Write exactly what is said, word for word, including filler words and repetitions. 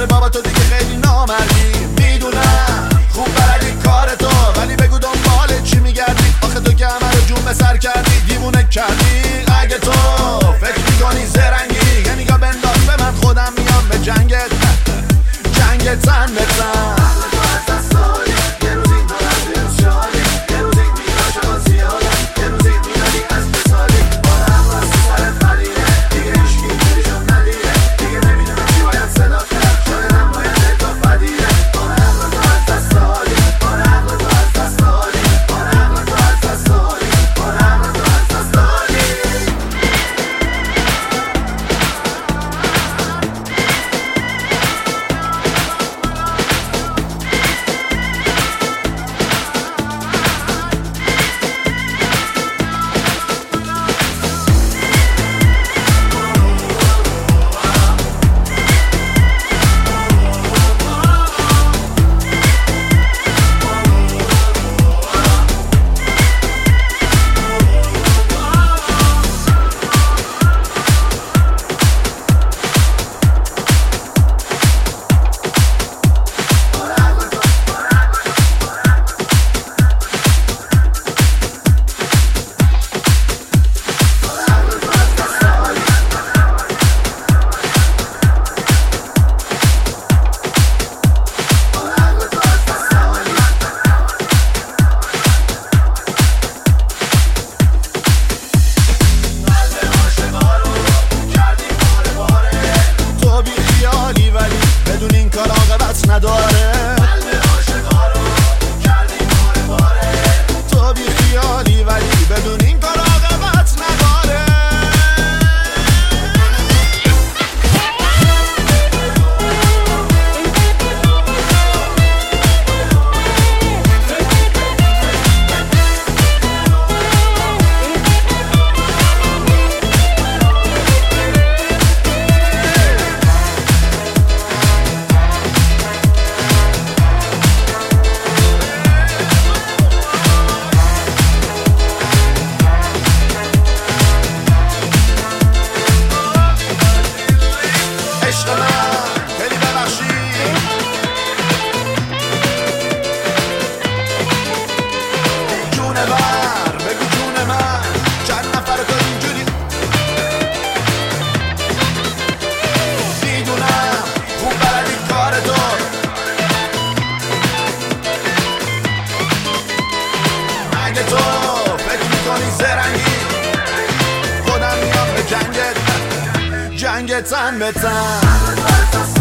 بابا تو دیگه خیلی نامردی. میدونم خوب بلدی کار تو، ولی بگو دنبال چی میگردی؟ آخه تو که همه رو جون به سر کردی، دیوونه کردی. اگه تو فکر میکنی زرنگی یه نگاه بنداز به من، خودم میام به جنگت جنگت زن بزن. نداره قلب عاشقا رو کردی باره باره. تو بی خیالی ولی بدون این کار عاقبت نداره. عشق من خیلی ببخشی، جونه بر بگو جون من چند نفر تو اینجوری. میدونم خوب بلدی کار تو، اگه تو فکر میکنی زرنگی خودم میام به جنگت جنگت زن بزن.